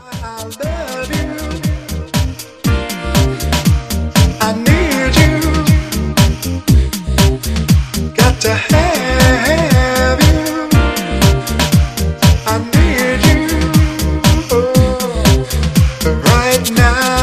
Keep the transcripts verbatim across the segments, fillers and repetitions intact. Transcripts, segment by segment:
I love you. I need you. Got to have you. I need you. Oh, right now.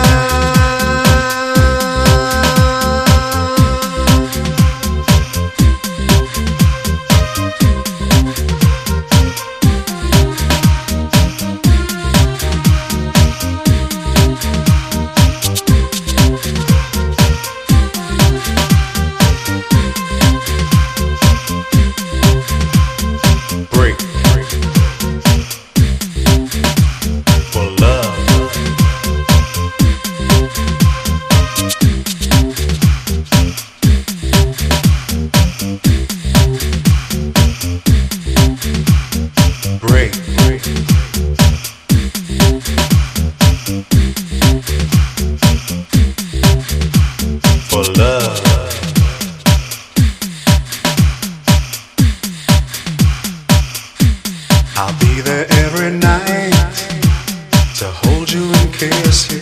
Break. For love. I'll be there every night to hold you and kiss you.